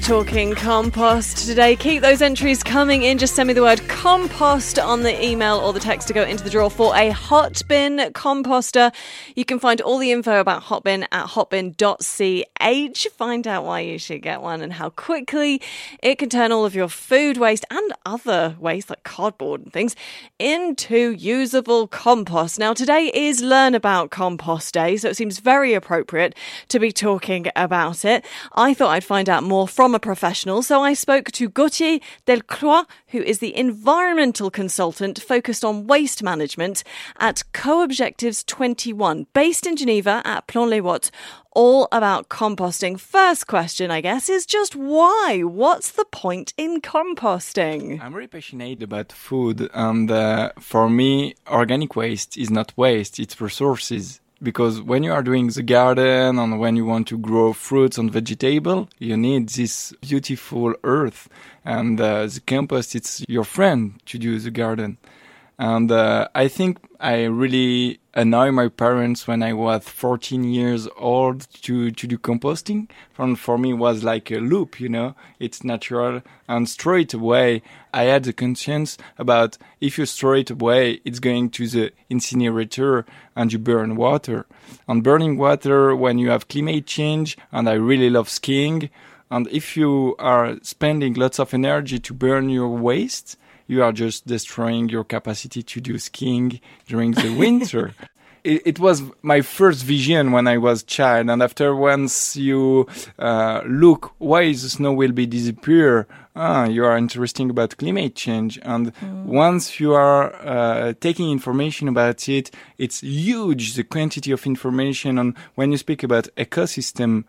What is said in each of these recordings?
talking compost today. Keep those entries coming in. Just send me the word compost on the email or the text to go into the draw for a Hotbin composter. You can find all the info about Hotbin at hotbin.ch. Find out why you should get one and how quickly it can turn all of your food waste and other waste like cardboard and things into usable compost. Now, today is Learn About Compost Day, so it seems very appropriate to be talking about it. I thought I'd find out more from a professional, so I spoke to Gauthier Delcroix, who is the environmental consultant focused on waste management at Co-Objectives 21, based in Geneva at Plan-les-Ouates, all about composting. First question, I guess, is just why? What's the point in composting? I'm very passionate about food, and for me, organic waste is not waste, it's resources. Because when you are doing the garden and when you want to grow fruits and vegetables, you need this beautiful earth. And the compost, it's your friend to do the garden. And I think I really annoy my parents when I was 14 years old to do composting. And for me, it was like a loop, you know. It's natural. And straight away, I had the conscience about if you throw it away, it's going to the incinerator and you burn water. And burning water when you have climate change, and I really love skiing. And if you are spending lots of energy to burn your waste, you are just destroying your capacity to do skiing during the winter. It was my first vision when I was a child. And after once you look why the snow will be disappear, you are interested about climate change. And once you are taking information about it, it's huge, the quantity of information. And when you speak about ecosystem,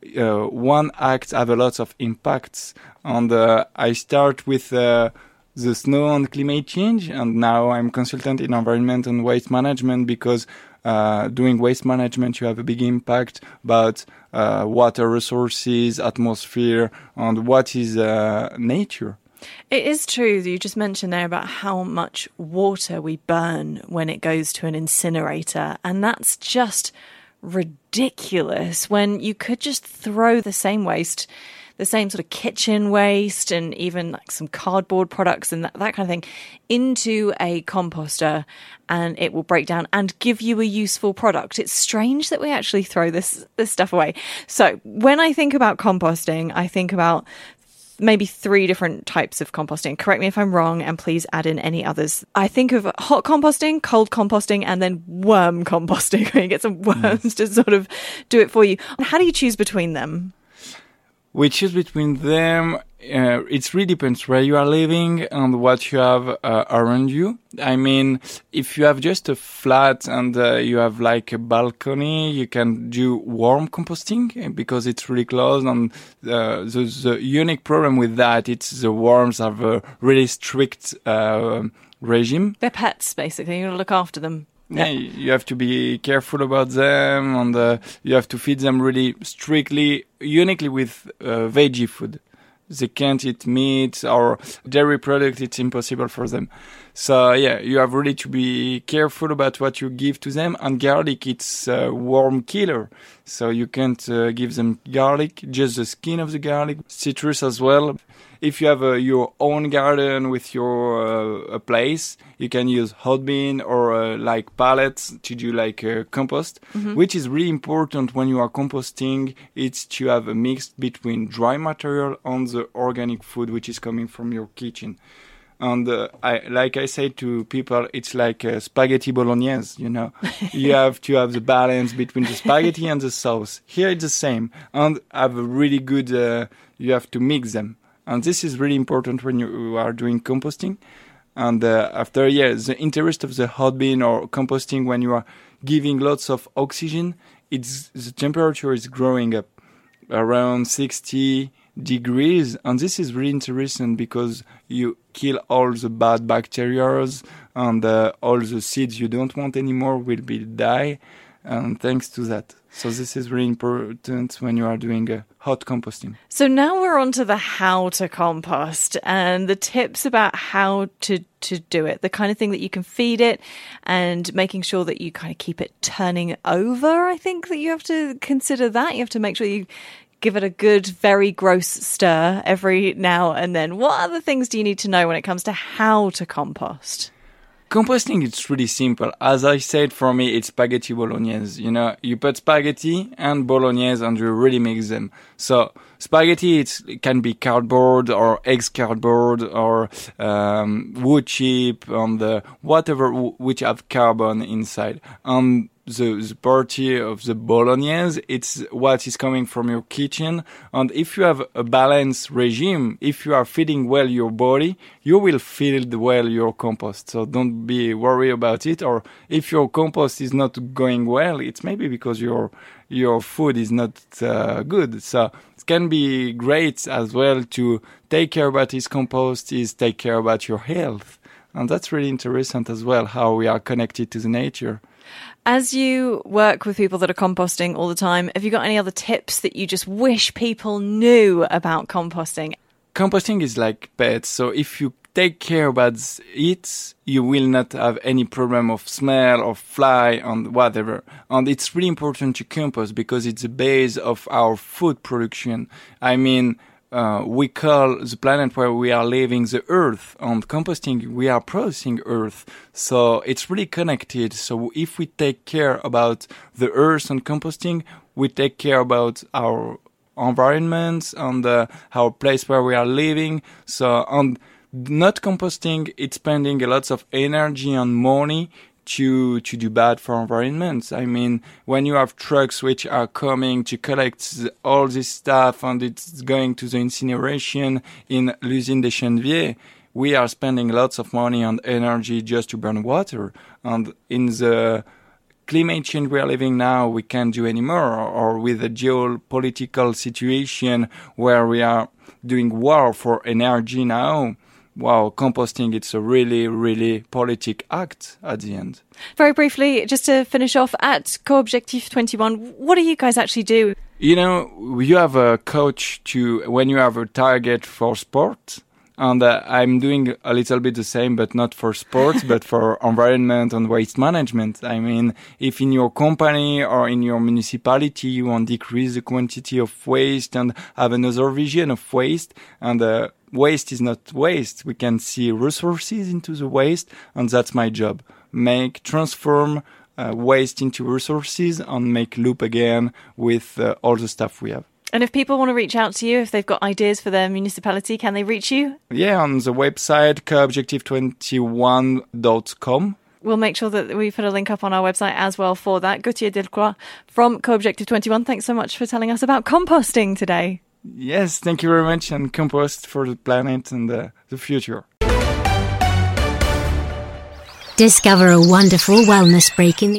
one act have a lot of impacts. And I start with the snow and climate change, and now I'm consultant in environment and waste management because doing waste management, you have a big impact about water resources, atmosphere, and what is nature. It is true that you just mentioned there about how much water we burn when it goes to an incinerator, and that's just ridiculous when you could just throw the same waste, the same sort of kitchen waste and even like some cardboard products and that kind of thing into a composter and it will break down and give you a useful product. It's strange that we actually throw this stuff away. So when I think about composting, I think about maybe 3 different types of composting. Correct me if I'm wrong, and please add in any others. I think of hot composting, cold composting, and then worm composting, where you get some worms to sort of do it for you. How do you choose between them? We choose between them. It really depends where you are living and what you have around you. I mean, if you have just a flat and you have like a balcony, you can do warm composting because it's really close. And the unique problem with that, it's the worms have a really strict regime. They're pets, basically. You got to look after them. Yeah, you have to be careful about them, and you have to feed them really strictly, uniquely with veggie food. They can't eat meat or dairy product. It's impossible for them. So yeah, you have really to be careful about what you give to them. And garlic, it's a worm killer. So you can't give them garlic, just the skin of the garlic. Citrus as well. If you have your own garden with your place, you can use hot bin or like pallets to do like compost, which is really important when you are composting. It's to have a mix between dry material and the organic food which is coming from your kitchen. And like I say to people, it's like spaghetti bolognese, you know. You have to have the balance between the spaghetti and the sauce. Here it's the same. And have a really good, you have to mix them. And this is really important when you are doing composting. And after, the interest of the hot bin or composting, when you are giving lots of oxygen, the temperature is growing up around 60 degrees. And this is really interesting because you kill all the bad bacteria and all the seeds you don't want anymore will die. And thanks to that. So this is really important when you are doing hot composting. So now we're on to the how to compost and the tips about how to do it, the kind of thing that you can feed it and making sure that you kind of keep it turning over. I think that you have to consider that. You have to make sure you give it a good, very gross stir every now and then. What other things do you need to know when it comes to how to compost? Composting, it's really simple. As I said, for me, it's spaghetti bolognese. You know, you put spaghetti and bolognese and you really mix them. So spaghetti, it can be cardboard or eggs cardboard or wood chip and whatever which have carbon inside. The party of the bolognese, it's what is coming from your kitchen. And if you have a balanced regime, if you are feeding well your body, you will feed well your compost. So don't be worried about it. Or if your compost is not going well, it's maybe because your food is not good. So it can be great as well to take care about this compost, is take care about your health. And that's really interesting as well, how we are connected to the nature. As you work with people that are composting all the time, have you got any other tips that you just wish people knew about composting? Composting is like pets. So if you take care about it, you will not have any problem of smell or fly and whatever. And it's really important to compost because it's the base of our food production. I mean, we call the planet where we are living the earth. On composting, we are processing earth. So it's really connected. So if we take care about the earth and composting, we take care about our environment and our place where we are living. So on not composting, it's spending a lot of energy and money to do bad for environments. I mean, when you have trucks which are coming to collect all this stuff and it's going to the incineration in l'usine des Cheneviers, we are spending lots of money and energy just to burn water. And in the climate change we are living now, we can't do anymore. Or with the geopolitical situation where we are doing war for energy now, wow, composting, it's a really, really politic act at the end. Very briefly, just to finish off, at Co-Objectif 21, what do you guys actually do? You know, you have a coach when you have a target for sport. And I'm doing a little bit the same, but not for sports, but for environment and waste management. I mean, if in your company or in your municipality you want to decrease the quantity of waste and have another vision of waste, and waste is not waste. We can see resources into the waste, and that's my job. Transform waste into resources and make loop again with all the stuff we have. And if people want to reach out to you, if they've got ideas for their municipality, can they reach you? Yeah, on the website, coobjectif21.com. We'll make sure that we put a link up on our website as well for that. Gauthier Delcroix from Co-Objectif 21, thanks so much for telling us about composting today. Yes, thank you very much. And compost for the planet and the future. Discover a wonderful wellness break in the